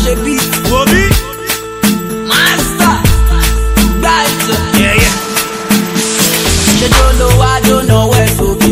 j'ai beat. Bobby. Master. Right. Yeah, yeah. She don't know, I don't know where to go.